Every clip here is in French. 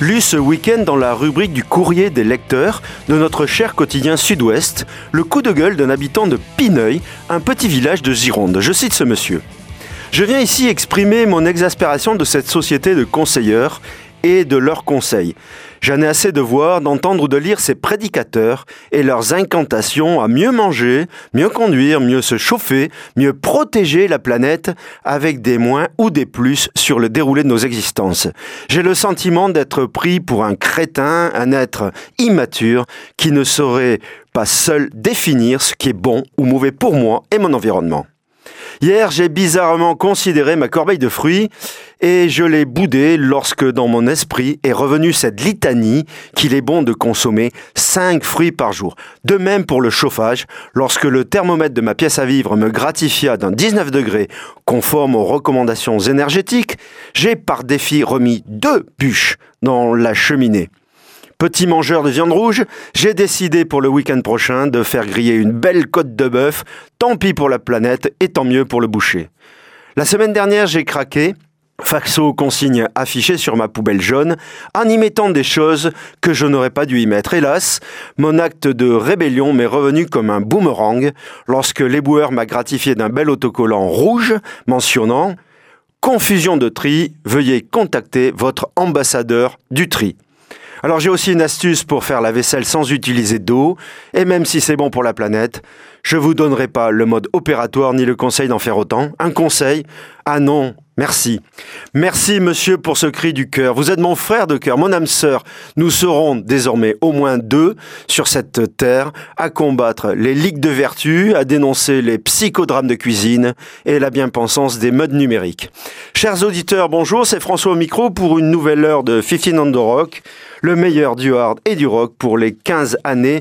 Lu ce week-end dans la rubrique du courrier des lecteurs de notre cher quotidien Sud-Ouest, le coup de gueule d'un habitant de Pineuil, un petit village de Gironde. Je cite ce monsieur. Je viens ici exprimer mon exaspération de cette société de conseilleurs et de leurs conseils. J'en ai assez de voir, d'entendre ou de lire ces prédicateurs et leurs incantations à mieux manger, mieux conduire, mieux se chauffer, mieux protéger la planète avec des moins ou des plus sur le déroulé de nos existences. J'ai le sentiment d'être pris pour un crétin, un être immature qui ne saurait pas seul définir ce qui est bon ou mauvais pour moi et mon environnement. Hier, j'ai bizarrement considéré ma corbeille de fruits et je l'ai boudée lorsque dans mon esprit est revenue cette litanie qu'il est bon de consommer 5 fruits par jour. De même pour le chauffage, lorsque le thermomètre de ma pièce à vivre me gratifia d'un 19 degrés conforme aux recommandations énergétiques, j'ai par défi remis 2 bûches dans la cheminée. Petit mangeur de viande rouge, j'ai décidé pour le week-end prochain de faire griller une belle côte de bœuf, tant pis pour la planète et tant mieux pour le boucher. La semaine dernière, j'ai craqué, face aux consignes affichées sur ma poubelle jaune, en y mettant des choses que je n'aurais pas dû y mettre. Hélas, mon acte de rébellion m'est revenu comme un boomerang lorsque l'éboueur m'a gratifié d'un bel autocollant rouge mentionnant « Confusion de tri, veuillez contacter votre ambassadeur du tri ». Alors j'ai aussi une astuce pour faire la vaisselle sans utiliser d'eau, et même si c'est bon pour la planète, je vous donnerai pas le mode opératoire ni le conseil d'en faire autant. Un conseil? Ah non, merci. Merci monsieur pour ce cri du cœur. Vous êtes mon frère de cœur, mon âme sœur. Nous serons désormais au moins 2 sur cette terre à combattre les ligues de vertu, à dénoncer les psychodrames de cuisine et la bien-pensance des modes numériques. Chers auditeurs, bonjour, c'est François au micro pour une nouvelle heure de 15 on the Rock, le meilleur du hard et du rock pour les 15 années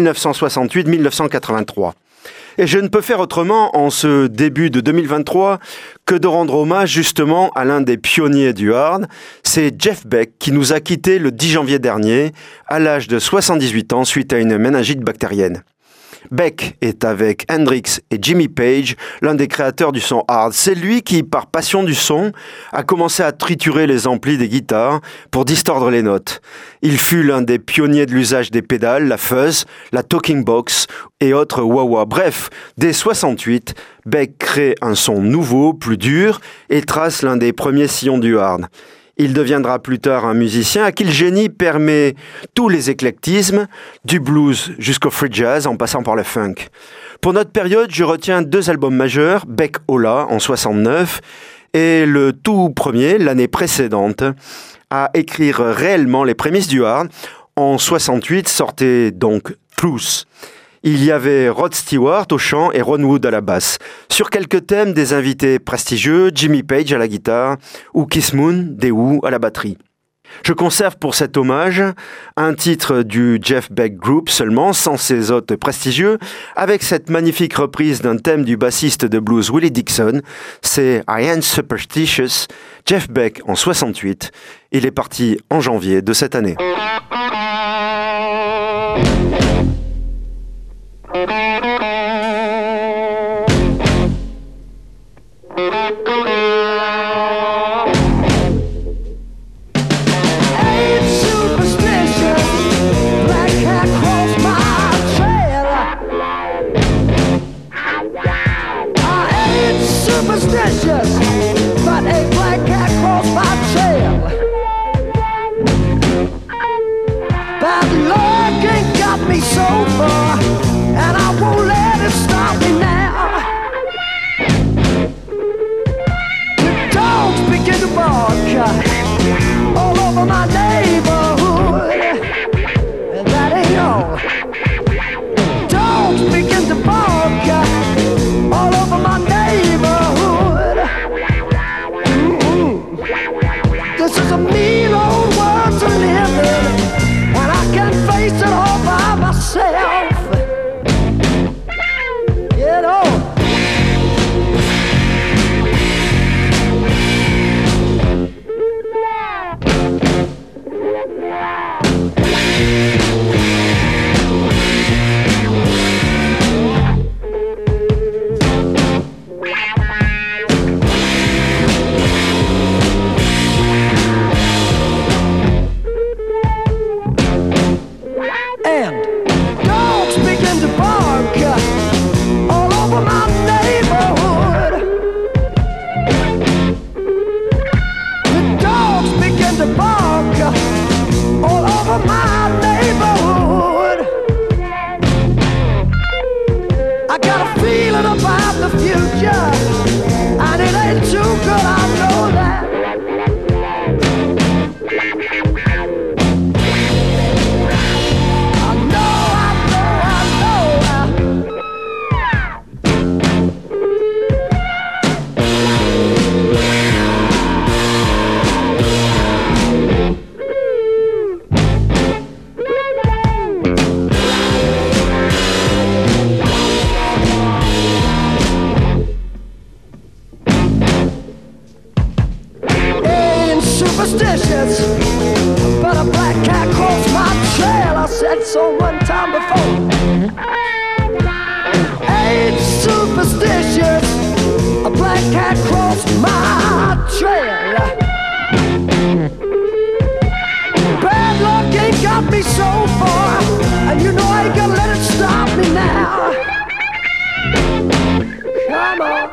1968-1983. Et je ne peux faire autrement en ce début de 2023 que de rendre hommage justement à l'un des pionniers du hard. C'est Jeff Beck qui nous a quittés le 10 janvier dernier à l'âge de 78 ans suite à une méningite bactérienne. Beck est avec Hendrix et Jimmy Page, l'un des créateurs du son hard. C'est lui qui, par passion du son, a commencé à triturer les amplis des guitares pour distordre les notes. Il fut l'un des pionniers de l'usage des pédales, la fuzz, la talking box et autres wah-wah. Bref, dès 68, Beck crée un son nouveau, plus dur et trace l'un des premiers sillons du hard. Il deviendra plus tard un musicien à qui le génie permet tous les éclectismes, du blues jusqu'au free jazz en passant par le funk. Pour notre période, je retiens 2 albums majeurs, Beck Ola en 69 et le tout premier, l'année précédente, à écrire réellement les prémices du hard. En 68 sortait donc Truth. Il y avait Rod Stewart au chant et Ron Wood à la basse. Sur quelques thèmes, des invités prestigieux, Jimmy Page à la guitare ou Keith Moon des Who à la batterie. Je conserve pour cet hommage un titre du Jeff Beck Group seulement, sans ses hôtes prestigieux, avec cette magnifique reprise d'un thème du bassiste de blues Willie Dixon. C'est I Ain't Superstitious, Jeff Beck en 68. Il est parti en janvier de cette année. But a black cat crossed my trail. Bad luck ain't got me so far, and I won't let it stop me now. The dogs begin to bark all over my neighborhood, and that ain't all. Dogs begin to bark all over my neighborhood. can't cross my trail. Bad luck ain't got me so far, and you know I ain't gonna let it stop me now. Come on.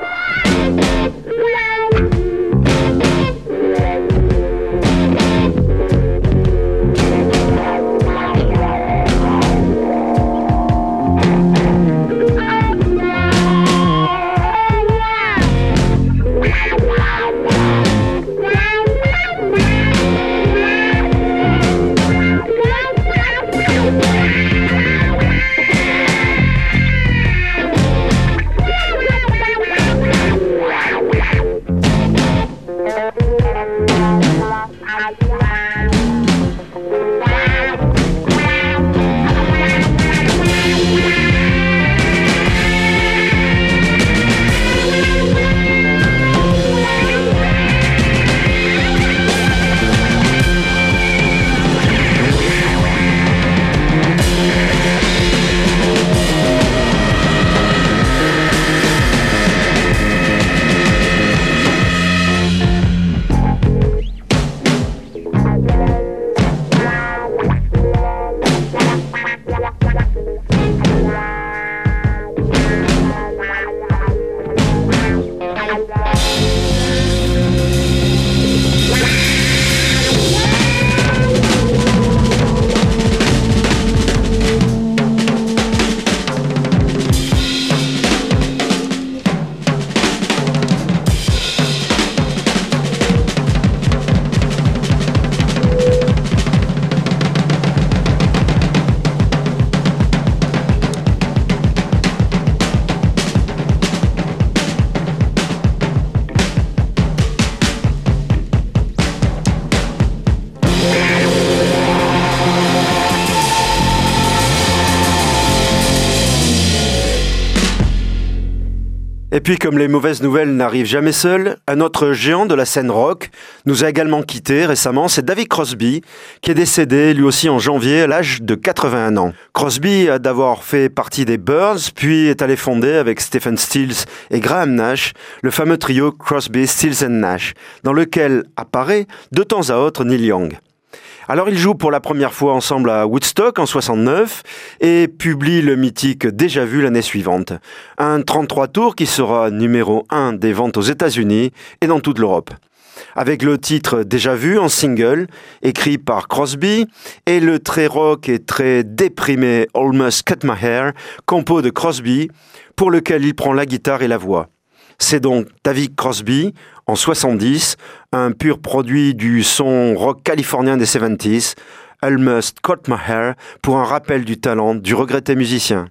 Et puis comme les mauvaises nouvelles n'arrivent jamais seules, un autre géant de la scène rock nous a également quittés récemment, c'est David Crosby, qui est décédé lui aussi en janvier à l'âge de 81 ans. Crosby a d'abord fait partie des Byrds, puis est allé fonder avec Stephen Stills et Graham Nash le fameux trio Crosby, Stills and Nash, dans lequel apparaît de temps à autre Neil Young. Alors ils jouent pour la première fois ensemble à Woodstock en 69 et publient le mythique Déjà Vu l'année suivante. Un 33 tours qui sera numéro 1 des ventes aux États-Unis et dans toute l'Europe. Avec le titre Déjà Vu en single, écrit par Crosby, et le très rock et très déprimé Almost Cut My Hair, compo de Crosby, pour lequel il prend la guitare et la voix. C'est donc David Crosby, en 70, un pur produit du son rock californien des 70s, Almost Cut My Hair, pour un rappel du talent du regretté musicien.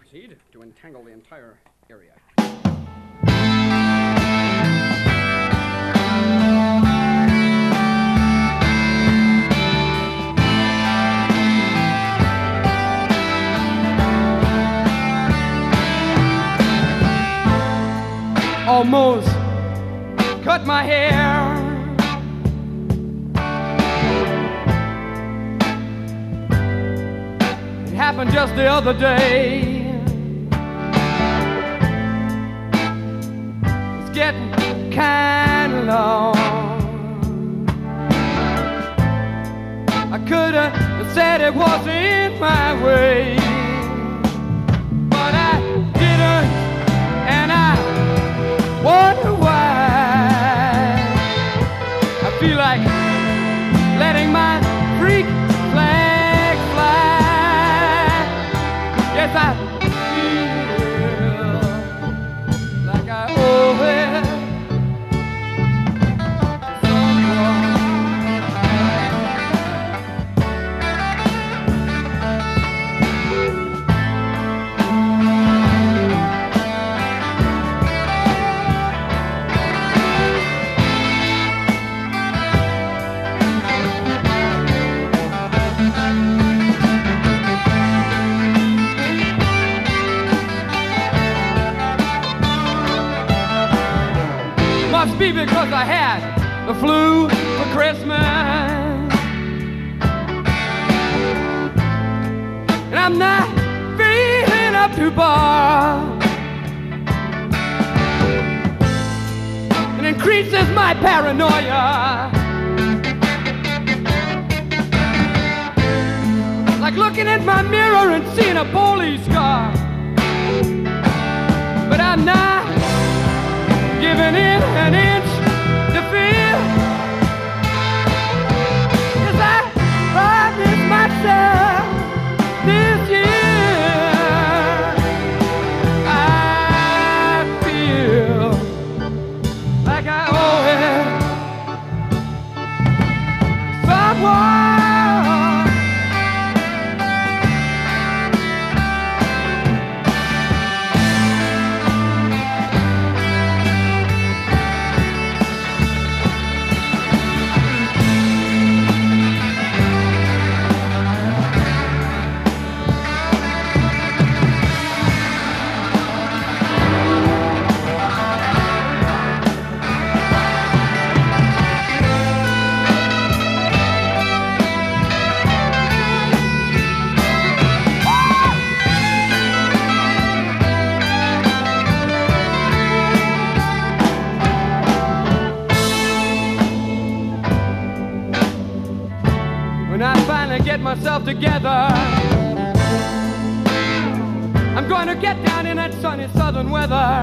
Almost cut my hair. It happened just the other day. It's getting kinda long. I could have said it wasn't my way, but I didn't, and I wonder why. I feel like letting my freak flag fly. Yes, I feel like I owe it to someone. Must be because I had the flu for Christmas, and I'm not feeling up to bar. increases my paranoia. Like looking at my mirror and seeing a police car. But I'm not giving in an inch to fear. 'Cause I promised myself this year I feel like I owe it someone. Get myself together. I'm going to get down in that sunny southern weather.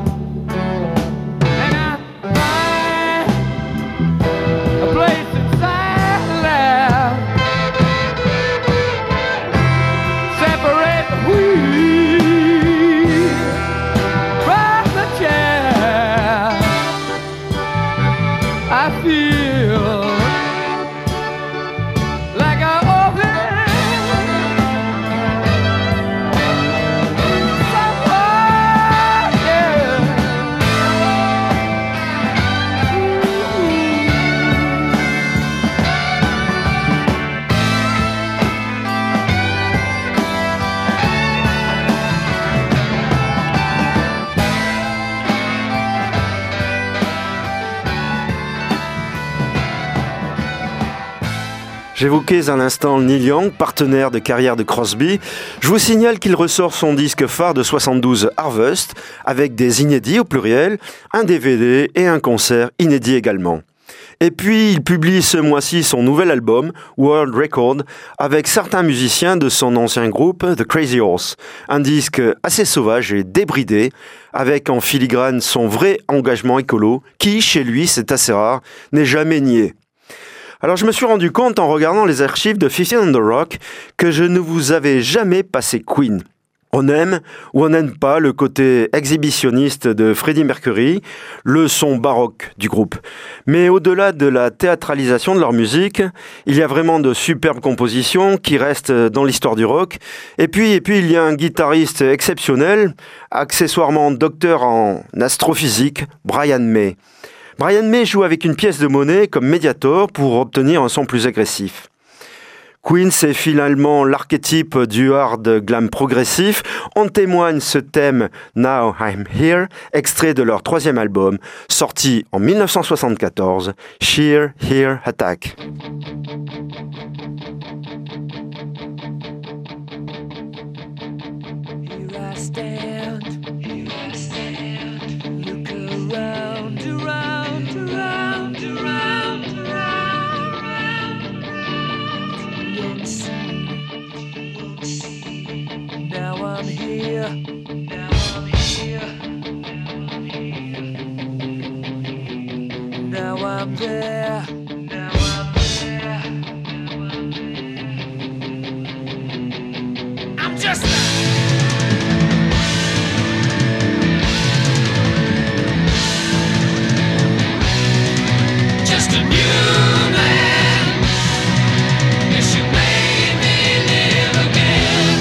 And I find a place inside the lab. Separate the wheat from the chair. I feel J'évoquais à l'instant Neil Young, partenaire de carrière de Crosby. Je vous signale qu'il ressort son disque phare de 72, Harvest, avec des inédits au pluriel, un DVD et un concert inédit également. Et puis, il publie ce mois-ci son nouvel album, World Record, avec certains musiciens de son ancien groupe, The Crazy Horse. Un disque assez sauvage et débridé, avec en filigrane son vrai engagement écolo, qui, chez lui, c'est assez rare, n'est jamais nié. Alors je me suis rendu compte en regardant les archives de 15 on the Rock que je ne vous avais jamais passé Queen. On aime ou on n'aime pas le côté exhibitionniste de Freddie Mercury, le son baroque du groupe. Mais au-delà de la théâtralisation de leur musique, il y a vraiment de superbes compositions qui restent dans l'histoire du rock. Et puis il y a un guitariste exceptionnel, accessoirement docteur en astrophysique, Brian May. Brian May joue avec une pièce de monnaie comme médiator pour obtenir un son plus agressif. Queen, c'est finalement l'archétype du hard glam progressif. En témoigne ce thème Now I'm Here, extrait de leur 3e album, sorti en 1974, Sheer Hear Attack. Now I'm there. I'm just a new man. Yes, you made me live again.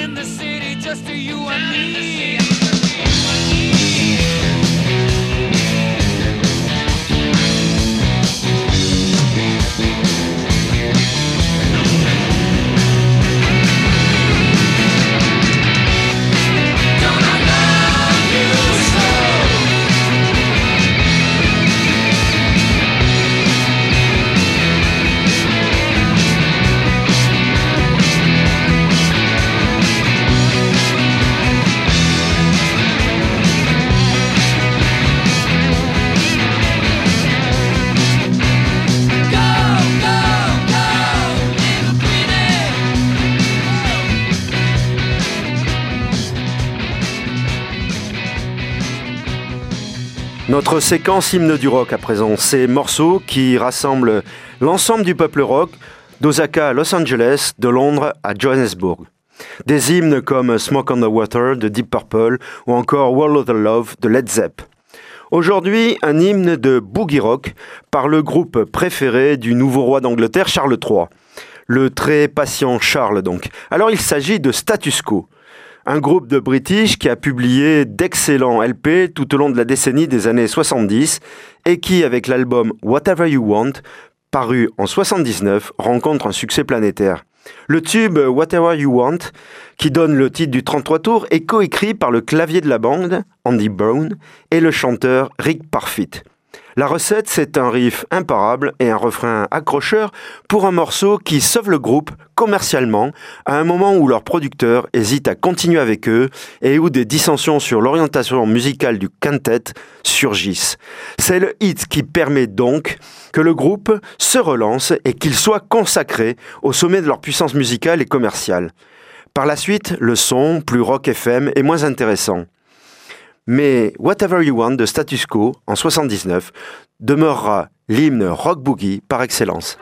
in the city just to you and me. Notre séquence hymne du rock à présent, ces morceaux qui rassemblent l'ensemble du peuple rock d'Osaka à Los Angeles, de Londres à Johannesburg. Des hymnes comme Smoke on the Water de Deep Purple ou encore World of the Love de Led Zepp. Aujourd'hui, un hymne de boogie rock par le groupe préféré du nouveau roi d'Angleterre, Charles III. Le très patient Charles donc. Alors il s'agit de Status Quo. Un groupe de British qui a publié d'excellents LP tout au long de la décennie des années 70 et qui, avec l'album Whatever You Want, paru en 79, rencontre un succès planétaire. Le tube Whatever You Want, qui donne le titre du 33 tours, est coécrit par le clavier de la bande, Andy Brown, et le chanteur Rick Parfitt. La recette, c'est un riff imparable et un refrain accrocheur pour un morceau qui sauve le groupe commercialement à un moment où leur producteur hésite à continuer avec eux et où des dissensions sur l'orientation musicale du quintet surgissent. C'est le hit qui permet donc que le groupe se relance et qu'il soit consacré au sommet de leur puissance musicale et commerciale. Par la suite, le son, plus rock FM, est moins intéressant. Mais Whatever You Want de Status Quo, en 79, demeurera l'hymne rock boogie par excellence.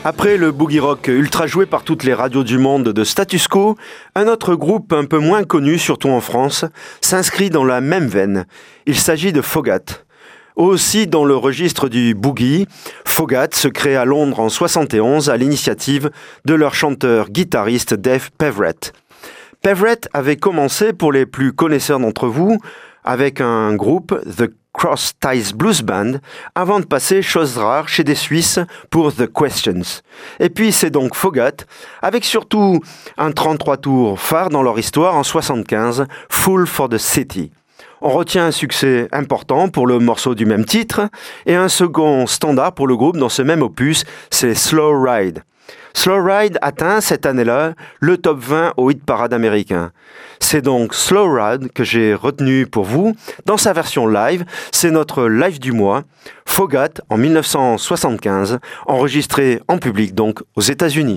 Après le boogie rock ultra joué par toutes les radios du monde de Status Quo, un autre groupe un peu moins connu, surtout en France, s'inscrit dans la même veine. Il s'agit de Fogat. Aussi dans le registre du boogie, Fogat se crée à Londres en 71 à l'initiative de leur chanteur-guitariste Dave Peverett. Peverett avait commencé, pour les plus connaisseurs d'entre vous, avec un groupe, The Cross Ties Blues Band, avant de passer, chose rare, chez des Suisses pour The Questions. Et puis c'est donc Fogat, avec surtout un 33 tours phare dans leur histoire en 75, Fool for the City. On retient un succès important pour le morceau du même titre, et un second standard pour le groupe dans ce même opus, c'est Slow Ride. Slow Ride atteint cette année-là le top 20 au hit parade américain. C'est donc Slow Ride que j'ai retenu pour vous dans sa version live. C'est notre live du mois, Fogat en 1975, enregistré en public donc aux États-Unis.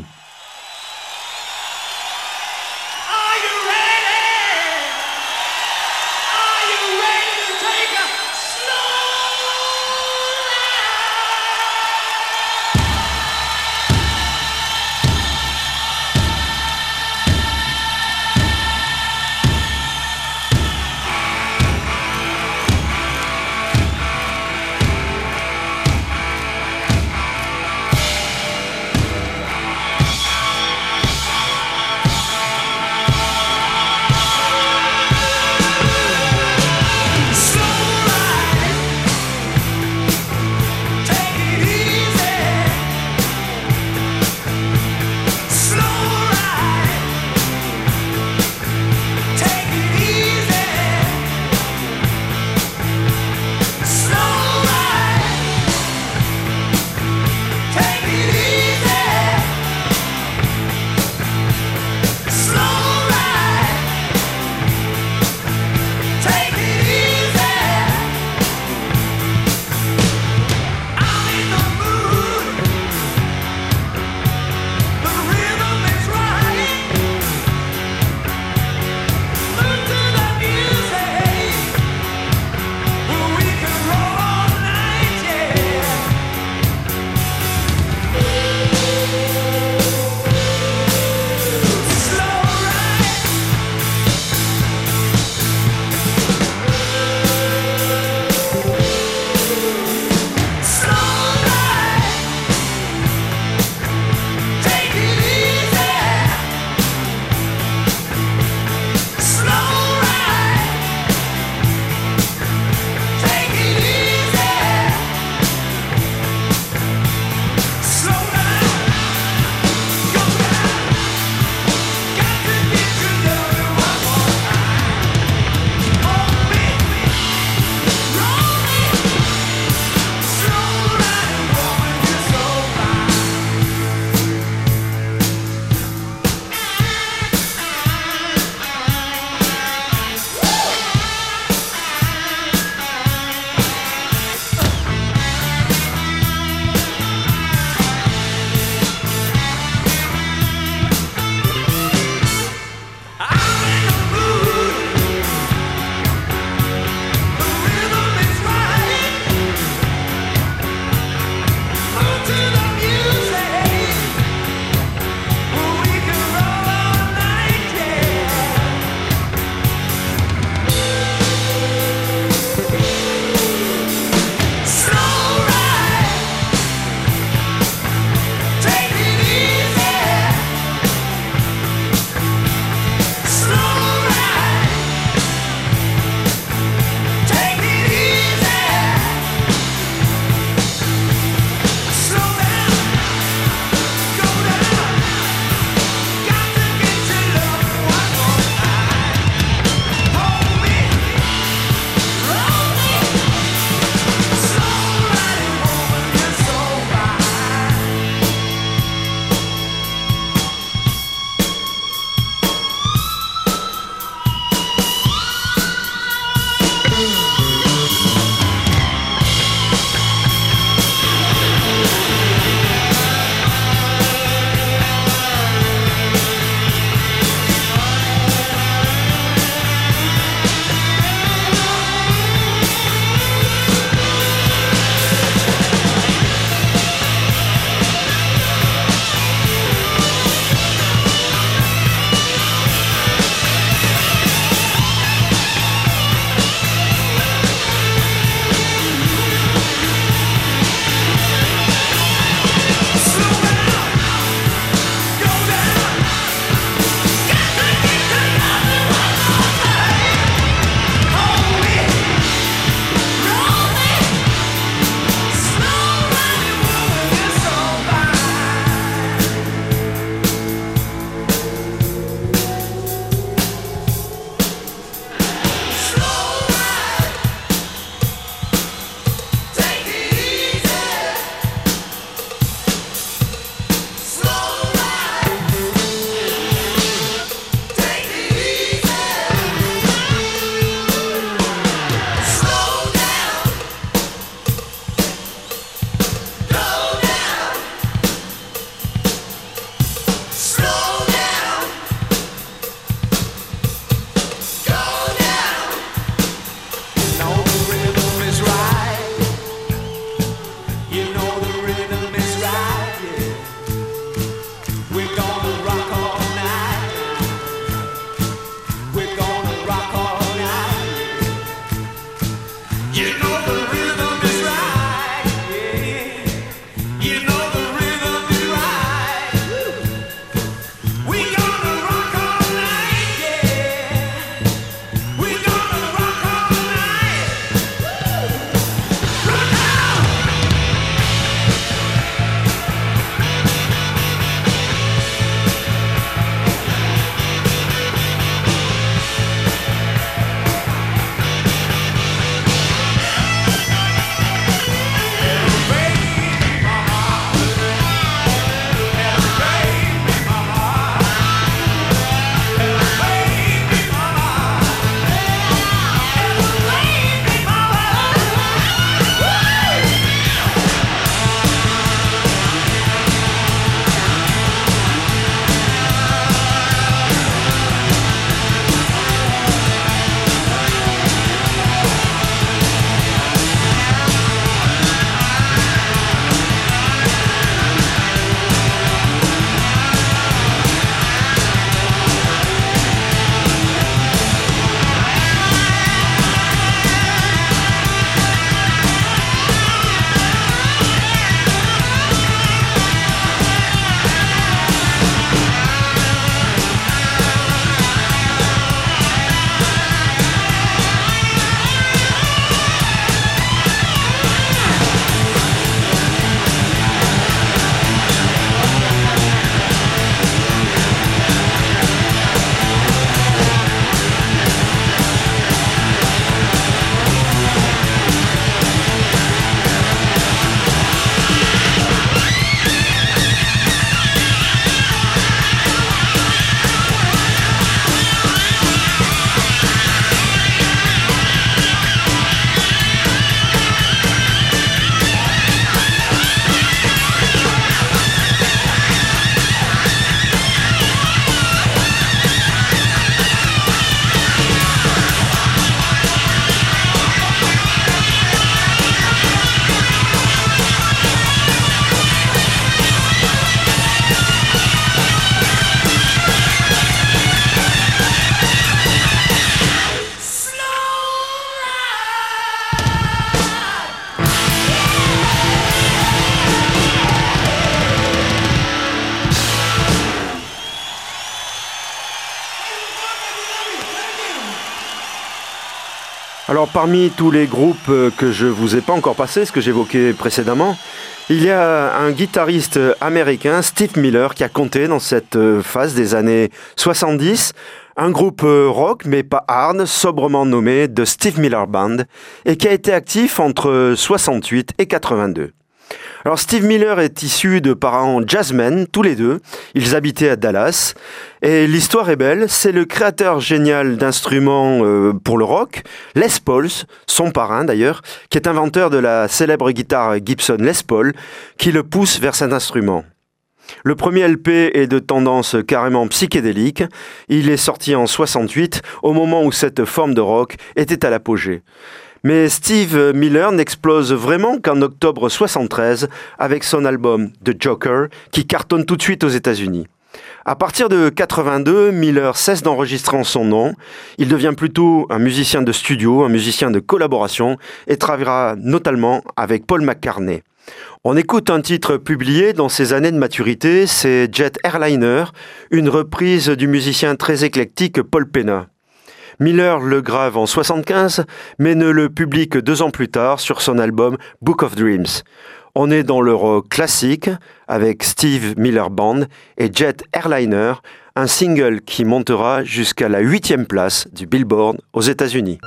Alors parmi tous les groupes que je vous ai pas encore passés, ce que j'évoquais précédemment, il y a un guitariste américain, Steve Miller, qui a compté dans cette phase des années 70, un groupe rock, mais pas hard, sobrement nommé The Steve Miller Band, et qui a été actif entre 68 et 82. Alors Steve Miller est issu de parents jazzmen, tous les deux. Ils habitaient à Dallas. Et l'histoire est belle, c'est le créateur génial d'instruments pour le rock, Les Paul, son parrain d'ailleurs, qui est inventeur de la célèbre guitare Gibson Les Paul, qui le pousse vers cet instrument. Le premier LP est de tendance carrément psychédélique. Il est sorti en 68, au moment où cette forme de rock était à l'apogée. Mais Steve Miller n'explose vraiment qu'en octobre 73 avec son album The Joker qui cartonne tout de suite aux États-Unis. À partir de 82, Miller cesse d'enregistrer en son nom. Il devient plutôt un musicien de studio, un musicien de collaboration et travaillera notamment avec Paul McCartney. On écoute un titre publié dans ses années de maturité, c'est Jet Airliner, une reprise du musicien très éclectique Paul Pena. Miller le grave en 75, mais ne le publie que 2 ans plus tard sur son album Book of Dreams. On est dans le rock classique avec Steve Miller Band et Jet Airliner, un single qui montera jusqu'à la 8e place du Billboard aux États-Unis.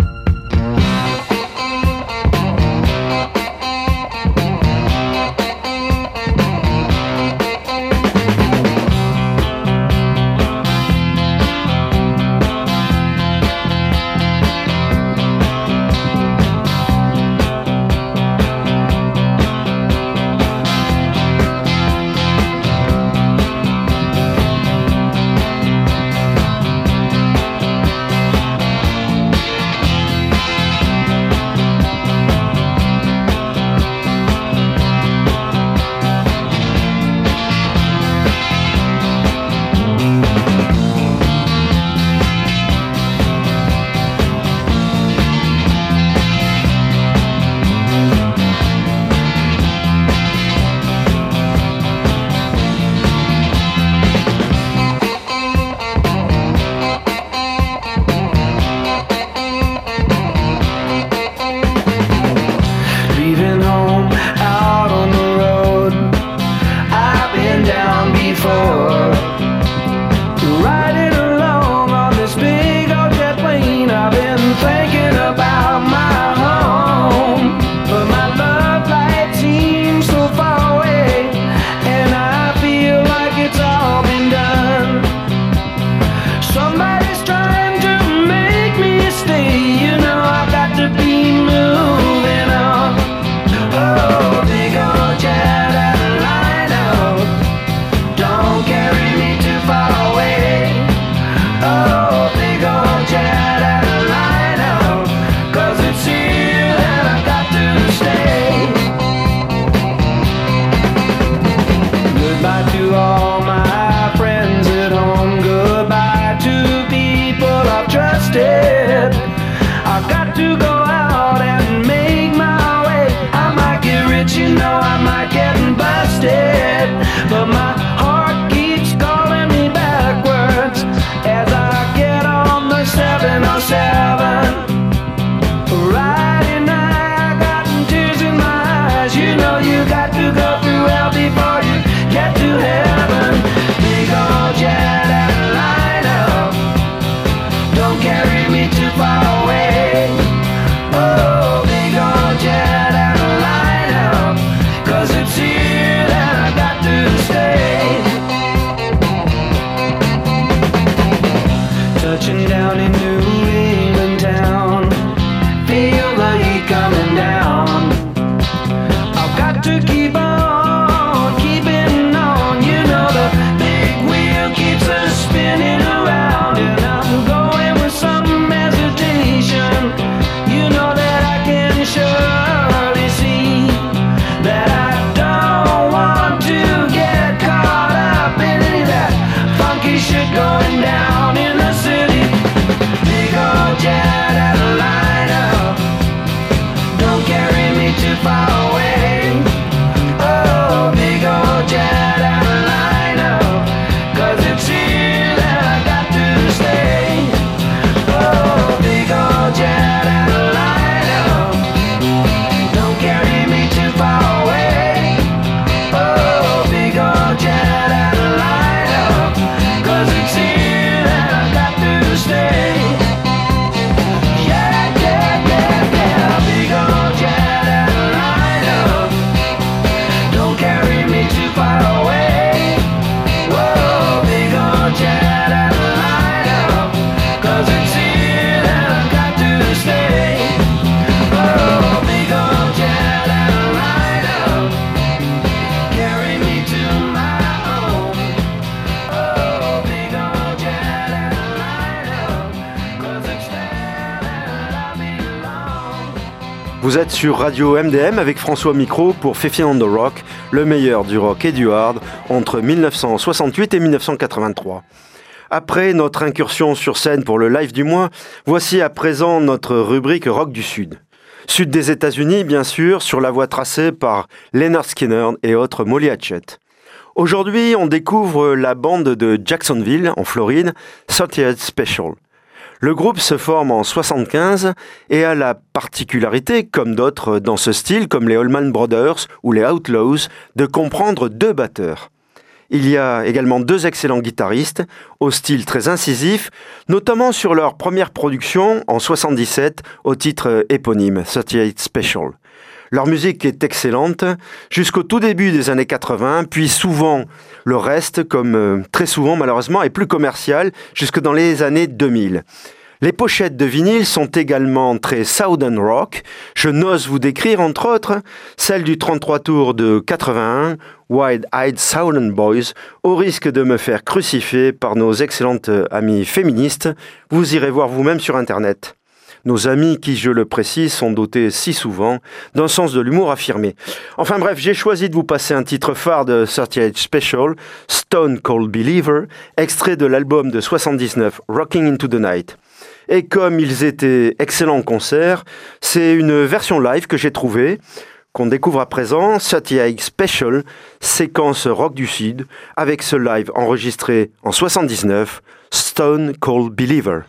Vous êtes sur Radio MDM avec François Micro pour Fifi on the Rock, le meilleur du rock et du hard entre 1968 et 1983. Après notre incursion sur scène pour le live du mois, voici à présent notre rubrique Rock du Sud. Sud des États-Unis, bien sûr, sur la voie tracée par Lynyrd Skynyrd et autres Molly Hatchet. Aujourd'hui, on découvre la bande de Jacksonville, en Floride, 38 Special. Le groupe se forme en 1975 et a la particularité, comme d'autres dans ce style, comme les Allman Brothers ou les Outlaws, de comprendre 2 batteurs. Il y a également 2 excellents guitaristes, au style très incisif, notamment sur leur première production en 1977 au titre éponyme, 38 Special. Leur musique est excellente jusqu'au tout début des années 80, puis souvent le reste, comme très souvent malheureusement, est plus commercial jusque dans les années 2000. Les pochettes de vinyle sont également très Southern Rock. Je n'ose vous décrire entre autres celle du 33 tours de 81, Wide-Eyed Southern Boys, au risque de me faire crucifier par nos excellentes amies féministes. Vous irez voir vous-même sur Internet. Nos amis qui, je le précise, sont dotés si souvent d'un sens de l'humour affirmé. Enfin bref, j'ai choisi de vous passer un titre phare de 38 Special, Stone Cold Believer, extrait de l'album de 79, Rocking Into the Night. Et comme ils étaient excellents en concert, c'est une version live que j'ai trouvée, qu'on découvre à présent, 38 Special, séquence rock du Sud, avec ce live enregistré en 79, Stone Cold Believer.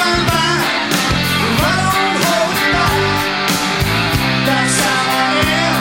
That's how I am.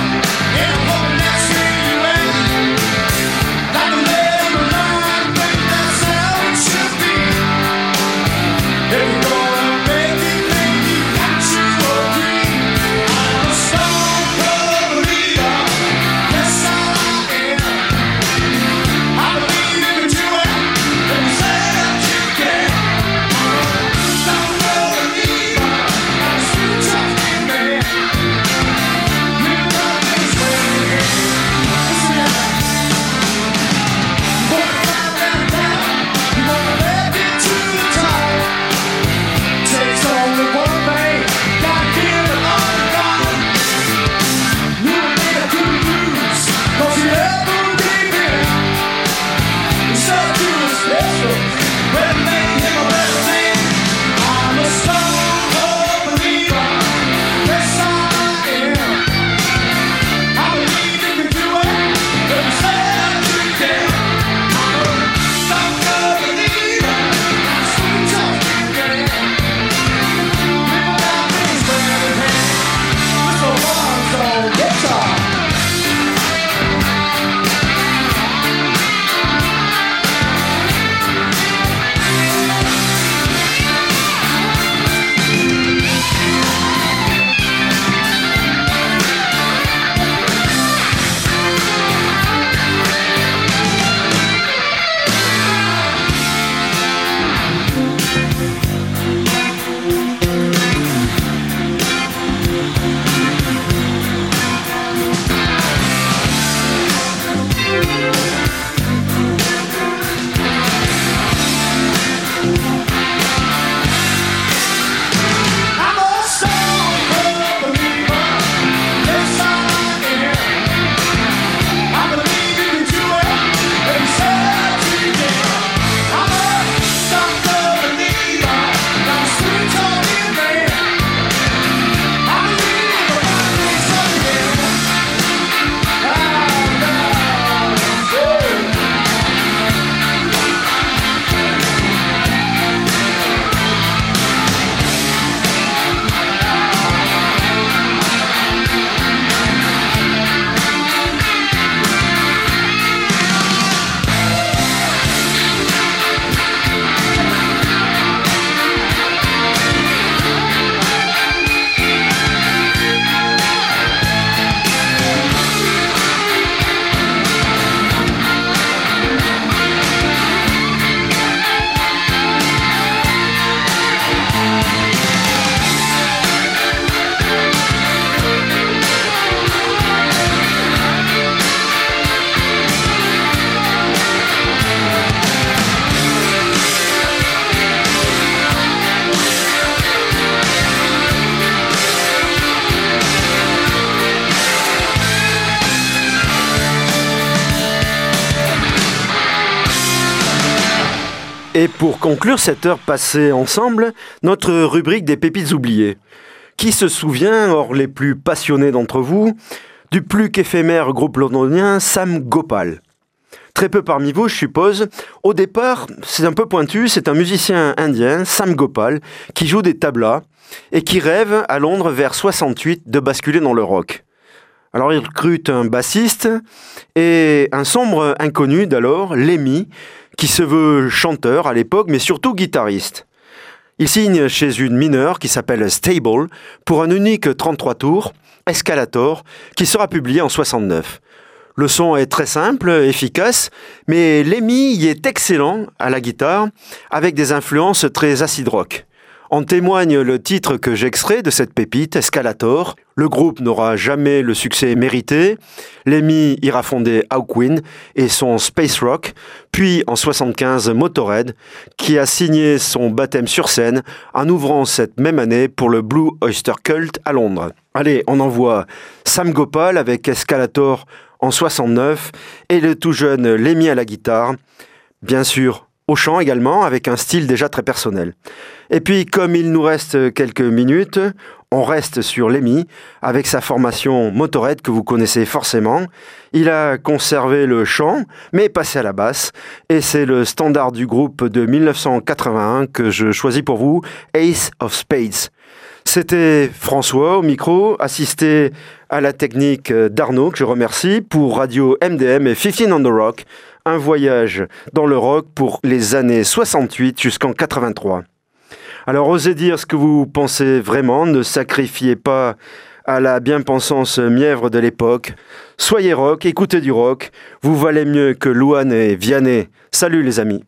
Et pour conclure cette heure passée ensemble, notre rubrique des pépites oubliées. Qui se souvient, hors les plus passionnés d'entre vous, du plus qu'éphémère groupe londonien Sam Gopal? Très peu parmi vous, je suppose. Au départ, c'est un peu pointu, c'est un musicien indien, Sam Gopal, qui joue des tablas et qui rêve, à Londres vers 68, de basculer dans le rock. Alors il recrute un bassiste et un sombre inconnu d'alors, Lemmy, qui se veut chanteur à l'époque, mais surtout guitariste. Il signe chez une mineure qui s'appelle Stable pour un unique 33 tours, Escalator, qui sera publié en 69. Le son est très simple, efficace, mais Lemmy y est excellent à la guitare, avec des influences très acid rock. En témoigne le titre que j'extrais de cette pépite, Escalator. Le groupe n'aura jamais le succès mérité. Lemmy ira fonder Hawkwind et son space rock, puis en 75 Motorhead, qui a signé son baptême sur scène en ouvrant cette même année pour le Blue Oyster Cult à Londres. Allez, on envoie Sam Gopal avec Escalator en 69 et le tout jeune Lemmy à la guitare. Bien sûr, au chant également, avec un style déjà très personnel. Et puis, comme il nous reste quelques minutes, on reste sur Lemmy, avec sa formation Motorhead que vous connaissez forcément. Il a conservé le chant, mais passé à la basse, et c'est le standard du groupe de 1981 que je choisis pour vous, Ace of Spades. C'était François au micro, assisté à la technique d'Arnaud, que je remercie, pour Radio MDM et 15 on the Rock, un voyage dans le rock pour les années 68 jusqu'en 83. Alors osez dire ce que vous pensez vraiment, ne sacrifiez pas à la bien-pensance mièvre de l'époque. Soyez rock, écoutez du rock, vous valez mieux que Louane et Vianney. Salut les amis.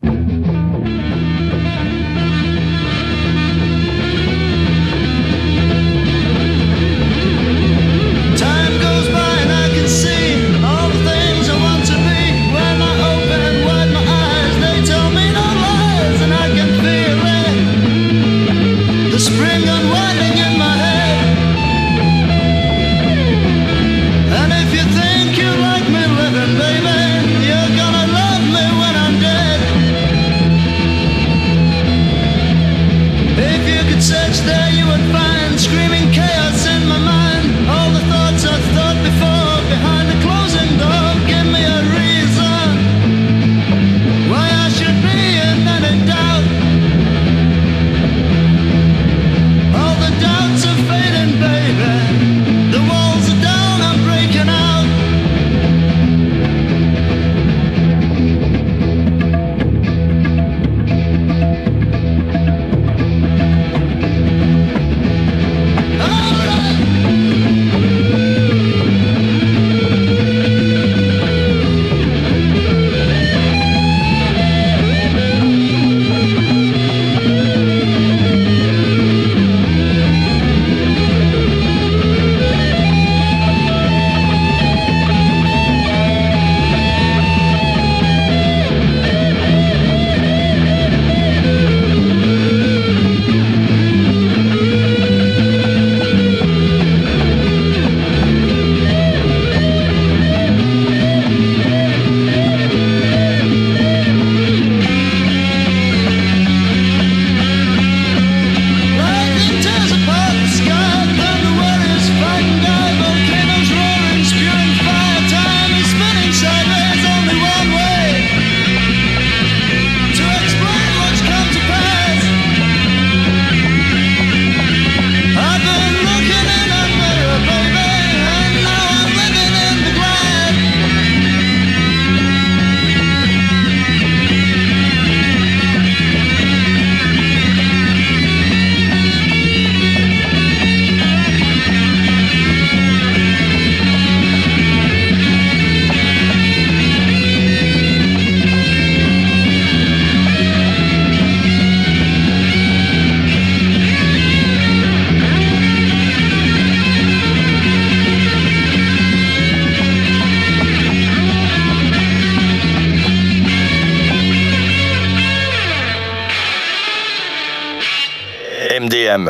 MDM.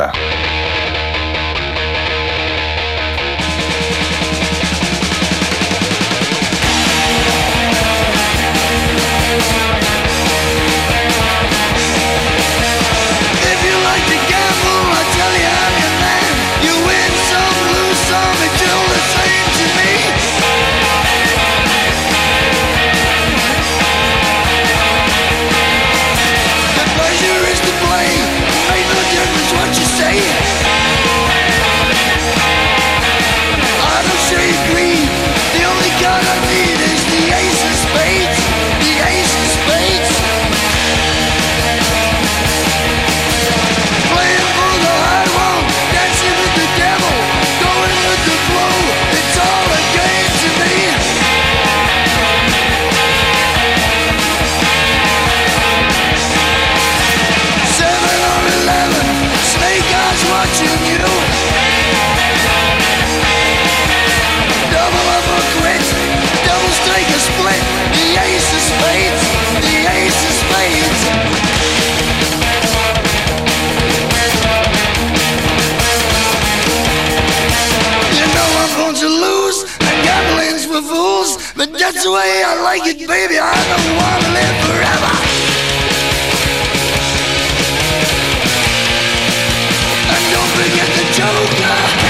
you split the ace of spades, the ace of spades. You know I'm going to lose, and gambling's for fools, but that's the way I like it, baby. I don't want to live forever. And don't forget the joker.